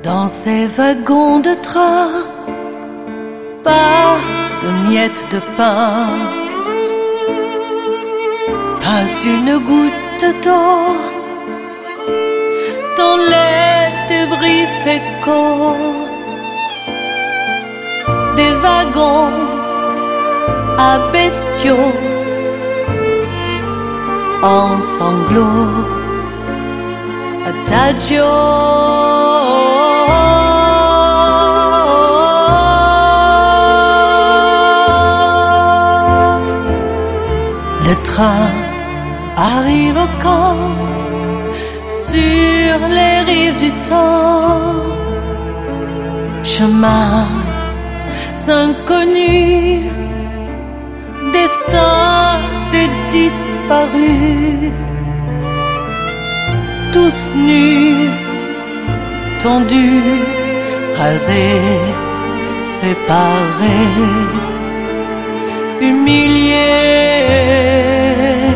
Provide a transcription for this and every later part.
Dans ces wagons de train, pas de miettes de pain, pas une goutte d'eau dans les débris fécaux des wagons à bestiaux en sanglots. Adagio. Le train arrive au camp sur les rives du temps. Chemins inconnus, destin des disparus. Tous nus, tendus, rasés, séparés, humiliés,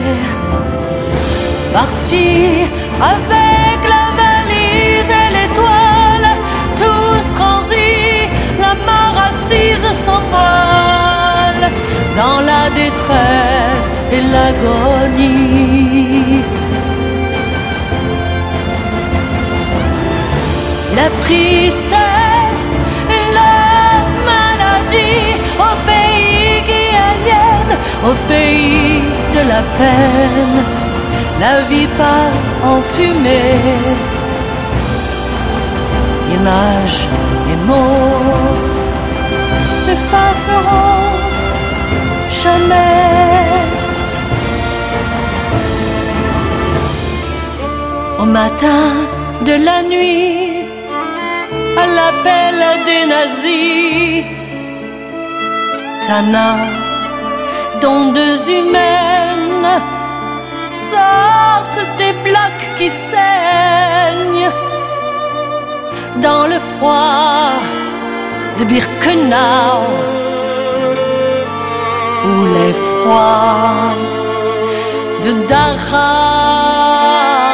partis avec la valise et l'étoile, tous transis, la mort assise s'envole dans la détresse et l'agonie. La tristesse et la maladie au pays qui aliène, au pays de la peine. La vie part en fumée, images et mots s'effaceront jamais. Au matin de la nuit, à l'appel des nazis, Tana, d'ondes humaines, sortent des blocs qui saignent dans le froid de Birkenau ou l'effroi de Dachau.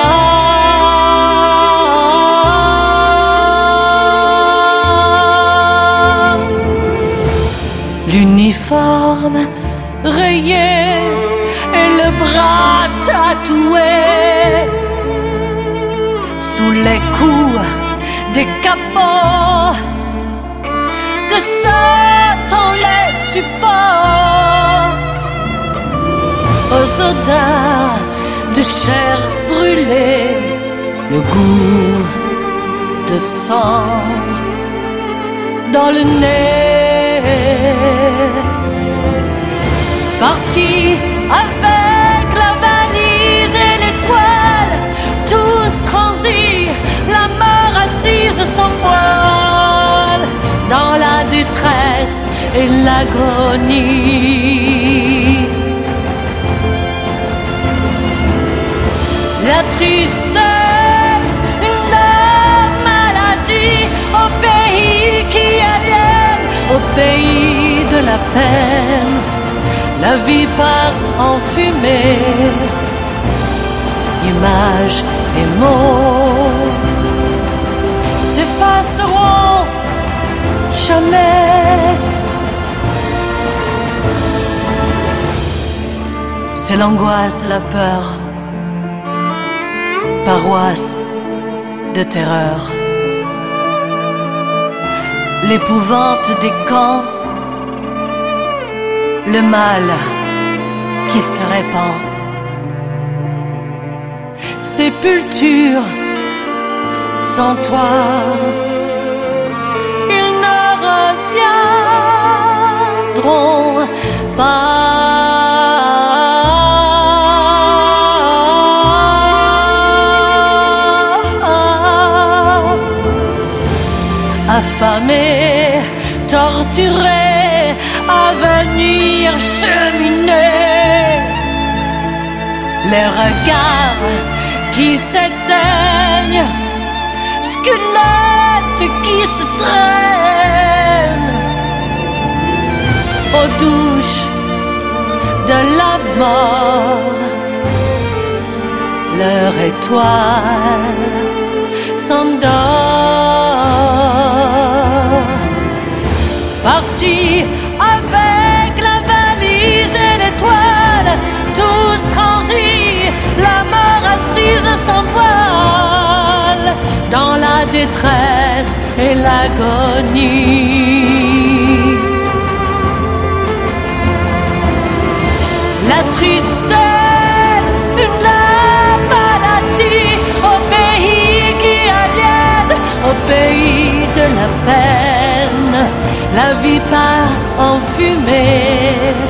L'uniforme rayé et le bras tatoué sous les coups des capots de Satan les supports aux odeurs de chair brûlée, le goût de cendre dans le nez. Partis avec la valise et l'étoile, tous transis, la mort assise s'envole dans la détresse et l'agonie. La tristesse et la maladie au pays qui aliène, au pays de la peine. La vie part en fumée, images et mots s'effaceront jamais. C'est l'angoisse, la peur, paroisse de terreur, l'épouvante des camps, le mal qui se répand. Sépulture sans toi, ils ne reviendront pas. Affamés, torturés, à venir cheminer, les regards qui s'éteignent, squelettes qui se traînent aux douches de la mort. Leur étoile s'endort. partis avec la valise et l'étoile, tous transis, la mort assise sans voile, dans la détresse et l'agonie. La tristesse, la maladie, au pays qui aliène, au pays de la peine, la vie part en fumée.